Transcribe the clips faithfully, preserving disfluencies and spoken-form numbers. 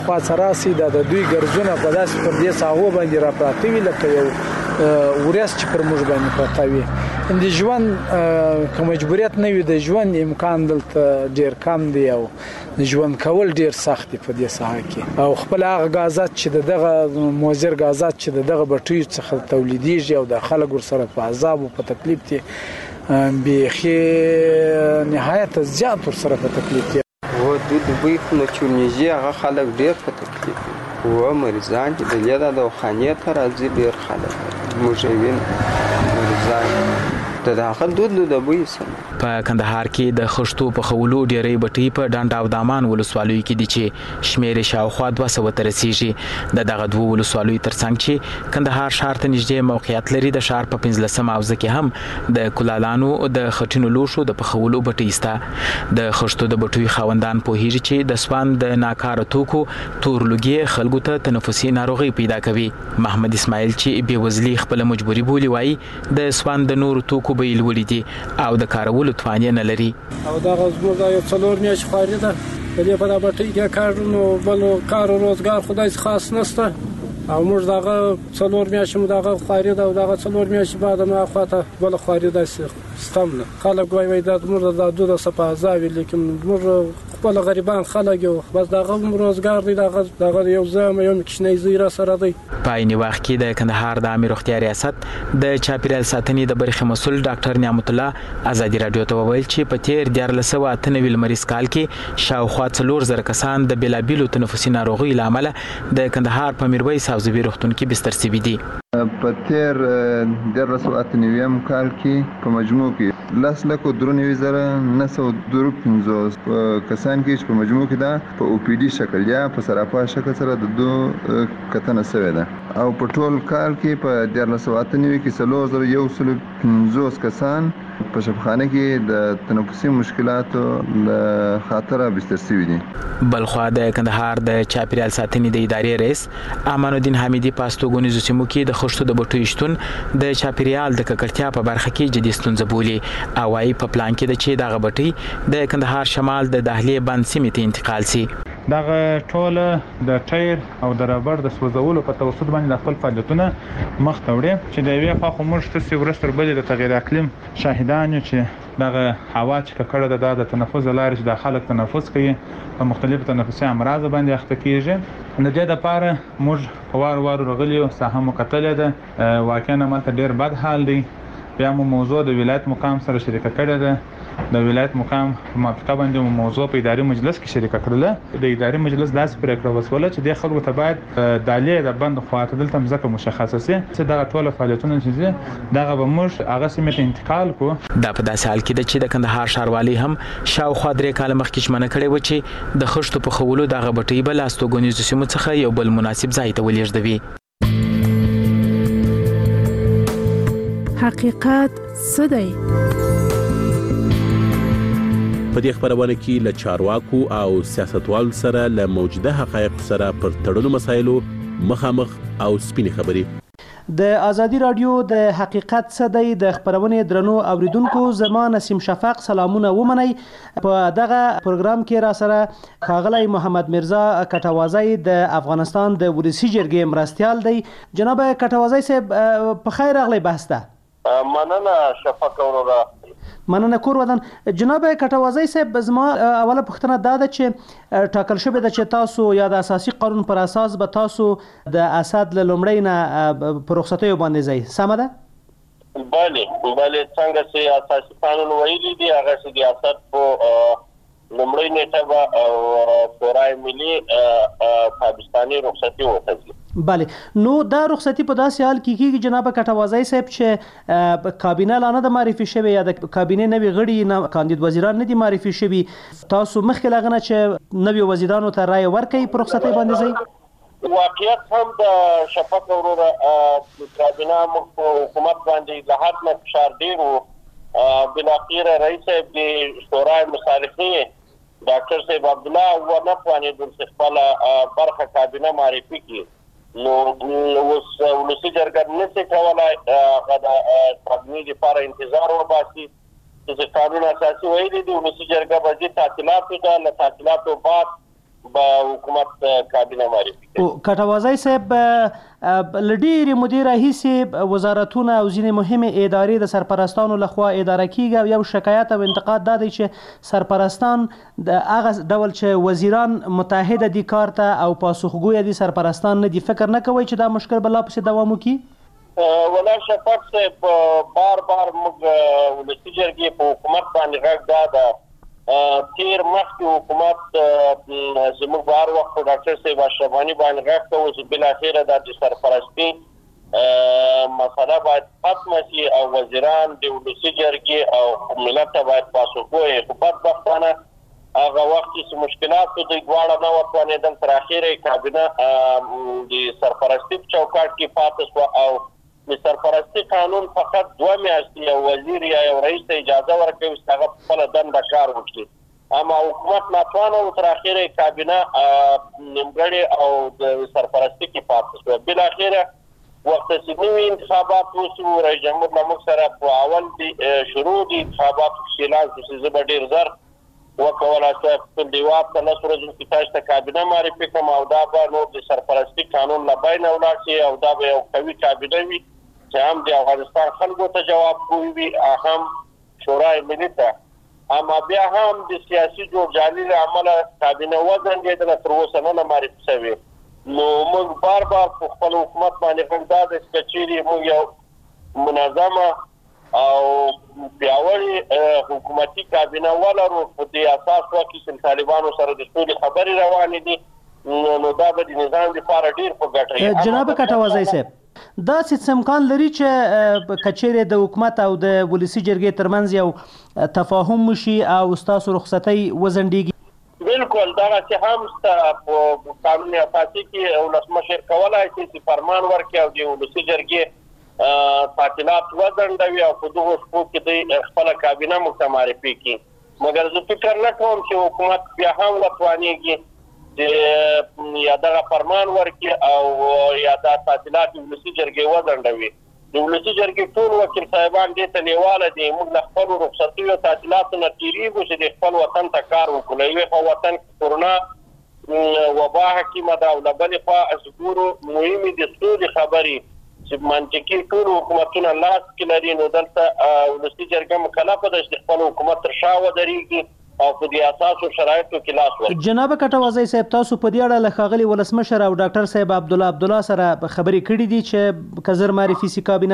خوا سراسي د دوی ګرځونه په داسې پر دې ساحو باندې را پراته وي لکه یو ورياس چې پر موږ باندې پراته وي. د ژوند که مجبوریت نه وي د ژوند امکان دلته ډېر کم دی او ژوند کول ډېر سخت دی په دې ساحه کې او خپل هغه غازات چې دغه موزر غازات چې دغه بټیو څخه تولیدېږي او د خلک ورسره په عذاب او په تکلیف دي بیخي نهایت زیات ورسره په تکلیف دي. و د دوی نه چونیزي هغه خلک ډېر په تکلیف دي و مریضان چې د لیدا د خانې ته راځي ډېر خلک مجوین مریضان د هغه دود د دوی سره. په کندهار کې د خښتو په خولو ډېرې بټۍ په ډنډ او دامان ولسوالیو کې دي چې شمېر شاوخوا دوه سوه ته رسیږي. د دغه دوه ولسوالیو ترڅنګ چې کندهار ښار ته نږدې موقعیت لري د ښار په پنځلسمه حوزه کې هم د کلالانو د خټینو لوښو د پخولو بټۍ شته. د خښتو د بټیو خاوندان پوهیږي چې د سوان د ناکاره توکو تور لوګي خلکو ته تنفسي ناروغي پیدا کوي. محمد اسماعیل چې بېوزلي خپل مجبوري بولي وایي د سوان د نورو توکو بیې لوړې دي او د کارولو توان نه لري. او دغه زموږ د یو څلور میاشتې خواري ده په دې په دا بټۍ کې کار نو بل کار او روزګار خدای خاص نشته او موږ دغه څلور میاشتې مو دغه خواري ده او دغه څلور میاشتې بعد نو اخواته بل خواري ده ستم نه خلک وایي وایي د موږ د دود صفه عذاب لیکن موږ خپل غریبان خلک یو بس دغه روزګار دی دغه دغه یو ځم یو کښنی زیره سره دی. په عین وخت کې د کندهار د عامه روغتیا ریاست د چاپیریال ساتنې د برخې مسؤل ډاکټر نعمت الله ازادي راډیو ته وویل چې په تیر دیارلس سوه اته نوي لمریز کال کې شاوخوا څلور زره کسان د بېلابېلو تنفسي ناروغیو له امله د کندهار په میرویس حوزوي روغتون کې بستر شوي دي. په تیر دیارلس سوه اته نوي کال کې په مجموع کې لس لکه درې نوي زره نه سوه درې پنځوس کسان کې چې په مجموع کې دا په او پی ډي شکل یا په سراپا شکل سره د دوه کتنه شوې ده او په ټول کال کې په دیارلس سوه اته نوي کې څلور زره یو سل پنځوس کسان په شفاخانه کې د تنفسي مشکلاتو له خاطره بستر شوي دي. بلخوا د کندهار د چاپیریال ساتنې د ادارې رئیس امان الدین حمیدي په استوګنیزو سیمو کې د خښتو د بټیو شتون د چاپیریال د ککړتیا په برخه کې جدي ستونزه بولي او وايي په پلان کې ده چې دغه بټۍ د کندهار شمال د دهلې بند سیمې ته انتقال شي. دغه ټوله د ټایر او د ربړ د سوځولو په توسط باندې د خپل فعالیتونه مخ ته وړي چې د یوې خوا خو موږ تاسې ورځ تر بلې د تغیر اقلیم شاهدان یو چې دغه هوا چې ککړه ده د تنفس له لارې چې د خلک تنفس کوي په مختلفو تنفسي امراضو باندې اخته کېږي. د دې دپاره موږ په وار وار راغلي یو ساحه مو کتلې ده واقعا همالته ډېر بد حال دی. بیا مو موضوع د ولایت مقام سره شریکه کړې ده د ولایت مقام په موافقه باندې مو موضوع په اداري مجلس کې شریکه کړله. د اداري مجلس داسې پرېکړه وسوله چې د خلکو ته باید دالې د بند خواته دلته مځکه مشخصه سي چې دغه ټوله فعالیتونه چې دغه به موږ هغه سیمې ته انتقال کړو. دا په داسې حال کې ده چې د کندهار ښاروالي هم شاوخوا درې کاله مخکې ژمنه کړې وه چې د خښتو په خولو دغه بټۍ به له استوګنیزو سیمو څخه یو بل مناسب ځای ته ولېږدوي. حقیقت څه دی؟ په دې خبرونه کې له چارواکو او سیاستوالو سره له موجوده حقایق سره پر تړلو مسایلو مخامخ او سپینې خبرې. د ازادي رادیو د حقیقت څه دی د خبرونې درنو اوریدونکو زما نسیم شفق سلامونه ومنئ. په دغه پروګرام کې را سره ښاغلی محمد مرزا کټوازی د افغانستان د ولسي جرګې مرستیال دی. جناب کټوازی صاحب په خیر راغلی بحث ته. مننه شفق وروره. مننه کور ودان. جناب کټوازی صاحب زما اوله پوښتنه دا ده چې ټاکل شوې ده چې تاسو یا د اساسي قانون پر اساس به تاسو د اسد له لومړۍ نه په رخصتیو باندې ځئ، سمه ده؟ بله بله څنګه چې اساسي قانون ویلي دي هغه چې د اسد په لومړۍ نیټه به شورای ملي پاکستاني رخصتي وټاکي. بله نو دا رخصتي په داسې حال کې کېږي جناب کټوازی صاحب چې کابینه لا نه ده معرفي شوې یا د کابینې نوي غړي نه کاندید وزیران نه دي معرفي شوي. تاسو مخکې له هغه نه چې نوي وزیرانو ته رایه ورکوئ په رخصتۍ باندې ځئ؟ واقعیت هم د شفق وروره کابینه موږ په حکومت باندې د حد نه فشار ډېر و. بالاخره رئیس صاحب د شورای مصالحې ډاکټر صاحب عبدالله ونه توانېدل چې خپله برخه کابینه معرفي کړي. نو اوس ولسي جرګه نشي کولی هغه د کابینې لپاره انتظار وباسي چې قانون اساسي ویلي دي ولسي جرګه به ځي تعطیلاتو ته له تعطیلاتو بعد به حکومت کابینه معرفي کوي. کټوازی صاحب له ډېرې مودې راهیسې وزارتونه او ځینې مهمې ادارې د سرپرستانو لخوا اداره کیږي او یو شکایت او انتقاد دا دی چې سرپرستان د هغه ډول چې وزیران متحده دي کار ته او پاسخګویه دي سرپرستان نه دي، فکر نه کوئ چې دا مشکل به لا پسې دوام وکړي؟ ولا شفاق صاحب بار بار موږ ولسي جرګې په حکومت باندې غږ دا ده تیر مخکې حکومت زموږ په هر وخت په ډاکټر صاحب اشرف غني باندې غږ کوو چې بالاخره دا د سرپرستي مسله باید ختمه شي او وزیران د ولسي جرګې او ملت ته باید پاسخګوی. خو بدبختانه هغه وخت چې مشکلات په دوی دواړه نه وتوانېدل، تر اخره کابینه د سرپرستي په چوکاټ کې پاتې شوه او د سرپرستي قانون فقط دوه میاشتې یو وزیر یا یو رئیس ته اجازه ورکوي چې هغه په خپله دنده کار وکړي، اما حکومت ناتوانه و تر اخره کابینه نیمګړې او د سرپرستي کې پاتې شوه. بالاخره وخت چې نوي انتخابات وشو، رئیس جمهور له موږ سره په اول د شروع د انتخاباتو کې اعلان شو چې زه به ډېر زر وکولای شم خپل دیواب ته لس ورځو کې تاسو ته کابینه معرفي کړم او دا به نور د سرپرستي قانون له بینه ولاړ شي او دا به یو قوي کابینه وي چې هم د افغانستان خلکو ته جوابګوی وي، هم شورای ملي ته. اما بیا هم د سیاسي جوړجالي له امله کابینه وځنډېدله، تر اوسه نه معرفي شوې. نو موږ بار بار په خپل حکومت باندې غږ دا دی چې چیرې موږ یو منظمه او پیاوړې حکومتي کابینه ولرو، په دې اساس وکړي چې طالبانو سره د سولې خبرې روانې دي، نو دا به د نظام لپاره ډېر په ګټه وي. جناب کټوازی صاحب، داسې څه امکان لري چې کچېرې د حکومت او د ولسي جرګې ترمنځ یو تفاهم وشي او ستاسو رخصتۍ وځنډېږي؟ بالکل دغسې هم شته. په قانون اساسي کې ولسمشر کولی شي چې فرمان ورکړي او د ولسي جرګې تعطیلات وځنډوي او په دغو شپو کې دوی خپله کابینه موږ ته معرفي کړي. مګر زه فکر نه کوم چې حکومت بیا هم وتوانېږي چې یا دغه فرمان ورکړي او یا دا تعطیلات ولسي جرګې وځنډوي. د ولسي جرګې ټول وکیل صاحبان دې ته لیواله دي، موږ له خپلو رخصتیو تعطیلاتو نه تېرېږو چې د خپل وطن ته کار وکړو. له یوې خوا وطن کې کرونا وبا حکیمه ده او له بلې خوا ګورو مهمې د ستونزې خبرې چې منطقي ټول حکومتونه لاس کې لري، نو دلته ولسي جرګه مکلفه ده چې د خپل حکومت تر شا ودرېږي او په دې اساسو شرایطو کې لاس ورکړي. جناب کټوازی صاحب، تاسو په دې اړه له ښاغلي ولسمشر او ډاکټر صاحب عبدالله عبدالله سره خبرې کړي دي چې که زر معرفي سي کابینه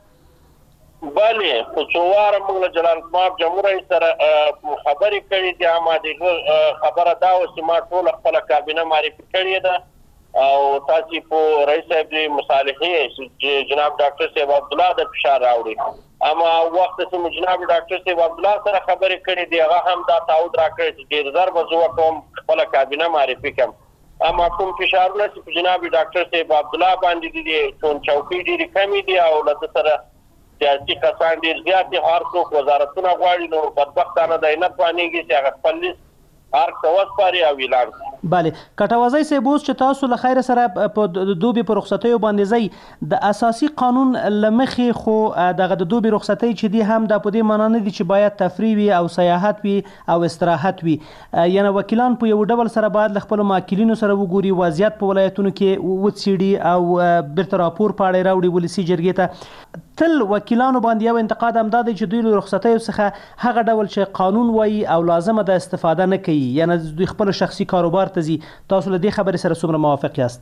څنګه؟ بلې، خو څو واره موږ له جلال الدین جمهور رئیس سره خبرې کړي دي، اما د خبره دا وه چې ما ټوله خپله کابینه معرفي کړې ده او تاسې په رئیس صاحب د مصالحې چې جناب ډاکټر صاحب عبدالله د فشار راوړي، اما وخت چې موږ جناب ډاکټر صاحب عبدالله سره خبرې کړې دي هغه هم دا تعهد راکړی چې ډېر زر به زه وکړم خپله کابینه معرفي کړم. اما کوم فشارونه چې په جناب ډاکټر صاحب عبدالله باندې دي دي چون چوکۍ ډېرې کمې دي او له ده سره سیاسي کسان ډېر زیات دي، هر څوک وزارتونه غواړي، نو بدبختانه دی نه توانېږي چې هغه خپل لیست هر څه وسپاري او اعلان کړي. بله، کټوازی صاحب، اوس چې تاسو له خیره سره په دوبي په رخصتیو باندې ځئ، د اساسي قانون له مخې خو دغه د دوبي رخصتۍ چې دي هم دا په دې معنا نه دي چې باید تفریح وي او سیاحت وي او استراحت وي، یعنې وکیلان په یو ډول سره باید له خپلو ماکلینو سره وګوري، وضعیت په ولایتونو کې وڅېړي او بیرته راپور پاړی راوړي ولسي جرګې ته. تل وکیلانو باندې یو انتقاد هم دا دی چې دوی له رخصتیو څخه هغه ډول چې قانون وایي او لازمه ده استفاده نه کوي، یعنې دوی خپل شخصي کاروبار ته ځي. تاسو له دې خبرې سره څومره موافق یاست؟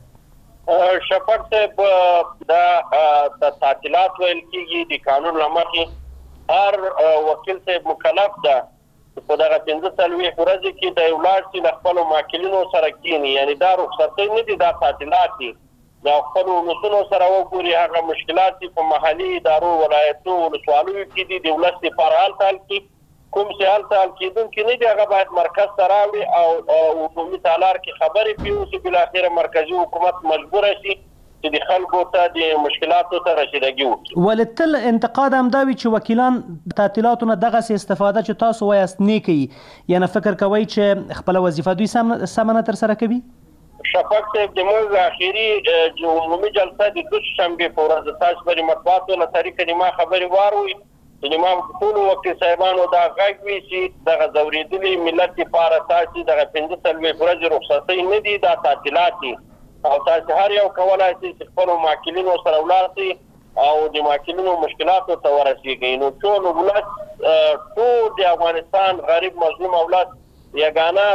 شفاق صاحب، دا د تعطیلات ویل کېږي د قانون له مخې هر وکیل صاحب مکلف ده چې په دغه پنځه څلوېښت ورځې کې د یو لاړ شي له خپلو ماکلینو سره کښېني، یعنې دا رخصتۍ نه دي، دا تعطیلات دي. د خپلو ولسونو سره وګوري، هغه مشکلات چې په محلي ادارو ولایتو ولسوالیو کې دي د ولس لپاره هلته حل کړي، کوم چې هلته حل کېدونکي نه دي هغه باید مرکز ته راوړي او عمومي تالار کې خبرې پرې وشي، بالاخره مرکزي حکومت مجبوره شي چې د خلکو ته د مشکلاتو ته رسیدګي وکړي. ولې تل انتقاد هم دا وي چې وکیلان تعطیلاتو نه دغسې استفاده چې تاسو وایاست نه کوي، یعنې فکر کوئ چې خپله وظیفه دوی سمه نه ترسره کوي؟ شفاق صاحب، د موږ اخري عمومي جلسه د دوشنبې په ورځ تاسو پرې مطبوعاتو له طریقه د ما خبرې واروي چې ما ټول وکیل صاحبانو دا غږ وی چې دغه ځورېدلي ملت لپاره تاسو دغه پنځه څلوېښت ورځې رخصتۍ نه دي، دا تعطیلات دي او تاسو هر یو کولای شئ چې خپلو ماکلینو سره ولاړ شئ او د ماکلینو مشکلاتو ته ورسېږئ. نو ټول ولس ټول د افغانستان غریب مظلوم اولاد یګانه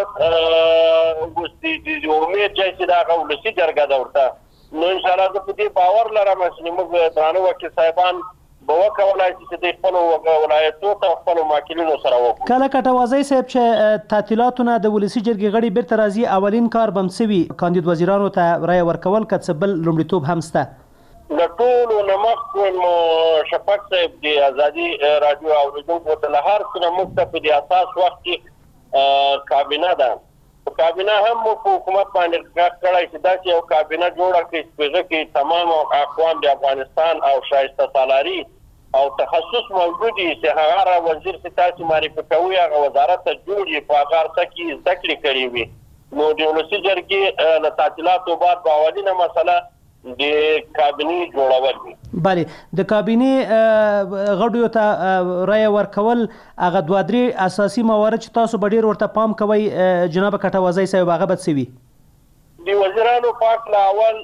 د امید ځای چې دغه ولسي جرګه ده ورته نو انشاءالله زه په دې باور لرم چې موږ درانه وکیل صاحبان به وکولای شي چې د خپلو ولایتونو ته خپلو ماکلینو سره وکړو. کله کټوازی صاحب چې تعطیلاتونه د ولسي جرګې غړي بیرته راځي اولین کار به هم څه وي؟ کاندید وزیرانو ته رایه ورکول که څه بل لومړیتوب هم شته؟ د ټولو نه مخکې مو شفق صاحب د ازادي راډیو اورېدونکو ته له هر څه نه موږ ته په دې اساس وخت کې کابینه ده، کابینه هم مو په حکومت باندې غږ کړی چې داسې یو کابینه جوړه کړي چې په هغه کې تمام اقوام د افغانستان او شایسته سالاري او تخصص موجود وي چې هغه وزیر چې تاسو معرفي کوئ هغه وزارت ته جوړ وي، په هغه څه کې زده کړې کړې وي. نو د ولسي جرګې له تعطیلاتو بعد به اولینه مسله د کابینې جوړول وي. بله، د کابینې غړیو ته رایه ورکول هغه دوه درې اساسي موارد چې تاسو به ډېر ورته پام کوئ جناب کټوازی صاحب، هغه به څه وي؟ د وزیرانو پاک له اول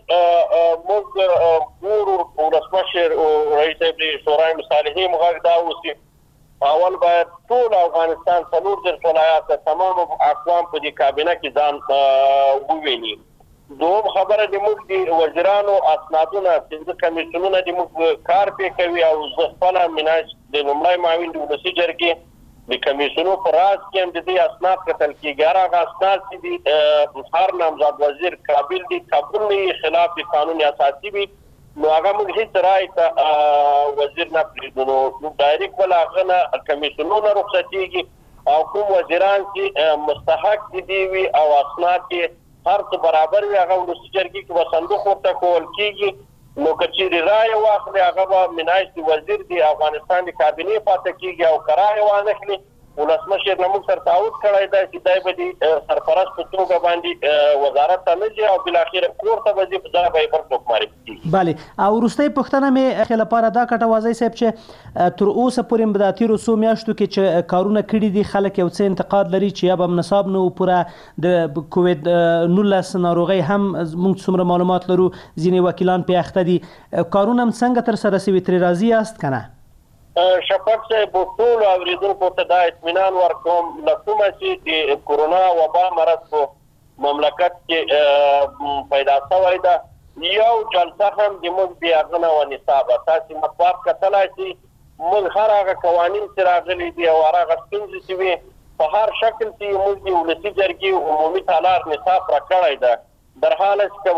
موږ ګورو ولسمشر رئیس صاحب د شورای مصالحې غږ دا اوسي اول باید ټول افغانستان څلور دېرش ولایات تمام اقوام په دې کابینه کې ځان وویني. دوم خبره د موږ د وزیرانو اسنادونه پنځه کمیسیونونه د موږ کار پې کوي او زه خپله مناش د لومړی معاون د ولسي جرګې د کمیسیونو په راز کې هم د دې اسناد کتل کېږي. هغه اسناد چې دي هر نامزد وزیر قابل دي قبول نه خلاف د قانون اساسي وي نو هغه موږ هېڅ رایې ته وزیر نه پرېږدو. نو ډایرکټ بل هغه نه کمیسیونونه رخصتېږي او کوم وزیران چې مستحق دي وي او اسناد کې هر څه برابر وي هغه ولسي جرګې کې به صندوق ورته کول کېږي. نو که چیرې رایه واخلي هغه به منایست وزیر د افغانستان د کابینې پاتې کېږي او که رایه وانخلي ولسمشر نه موږ سره تعهد کړی دی چې دی به د سرپرست په توګه باندې وزارت ته نه ځي او بالاخره کور ته به ځي، په ځای به یې بل څوک معرفي کېږي. بله، او وروستۍ پوښتنه مې لپاره دا کټوازی صاحب چې تر اوسه پورې په دا تېرو څو میاشتو کې چې کارونه کړي دي خلک یو څه انتقاد لري چې یا به نصاب نه و پوره د کووید نولس ناروغۍ هم موږ څومره معلومات لرو ځینې وکیلان پې اخته دي، کارونه هم څنګه ترسره شوي ترې راضي یاست که نه؟ شفق صاحب ټولو اورېدونکو ته دا اطمینان ورکوم له کومه چې د کرونا وبا مرض په مملکت کې پیدا شوی ده یو جلسه هم د موږ د هغه نه ونصابه تاسې مطبوعات کتلی شئ موږ هر هغه قوانین چې راغلي دي او هر هغه ستونزې چې وي په هر شکل کې موږ د ولسي جرګې عمومي تالار نصاب را کړی ده در حاله چې